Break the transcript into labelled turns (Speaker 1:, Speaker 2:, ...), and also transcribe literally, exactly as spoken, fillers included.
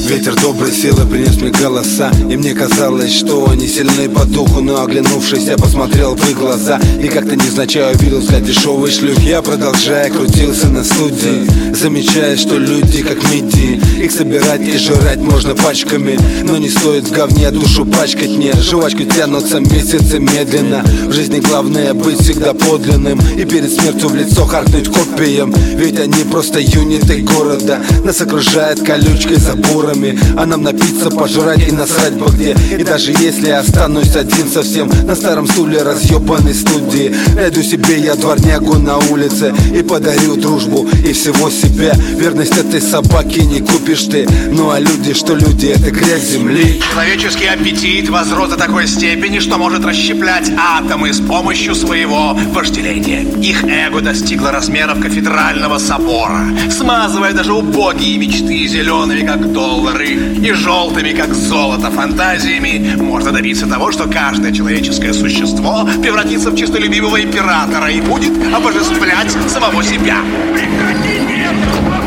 Speaker 1: Ветер доброй силы принес мне голоса, и мне казалось, что они сильны по духу. Но оглянувшись, я посмотрел в их глаза и как-то невзначай увидел взгляд дешевый шлюх. Я, продолжая, крутился на студии, замечая, что люди как мидии. Их собирать и жрать можно пачками, но не стоит в говне душу пачкать. Не, жвачку тянутся месяцы медленно. В жизни главное быть всегда подлинным и перед смертью в лицо харкнуть копиям. Ведь они просто юниты города. Нас окружает колючкой заборами, а нам напиться, пожрать и насрать бы где. И даже если я останусь один совсем на старом стуле разъебанной студии, найду себе я дворнягу на улице и подарю дружбу и всего себя. Верность этой собаки не купишь ты. Ну а люди, что люди, это грязь земли.
Speaker 2: Человеческий аппетит возрос до такой степени, что может расщеплять атомы с помощью своего вожделения. Их эго достигло размеров кафедрального собора, смазывая даже убогие мечты зелеными, как доллары, и желтыми, как золото, фантазиями. Можно добиться того, что каждое человеческое существо превратится в честолюбивого императора и будет обожествлять самого себя. Прекратите это!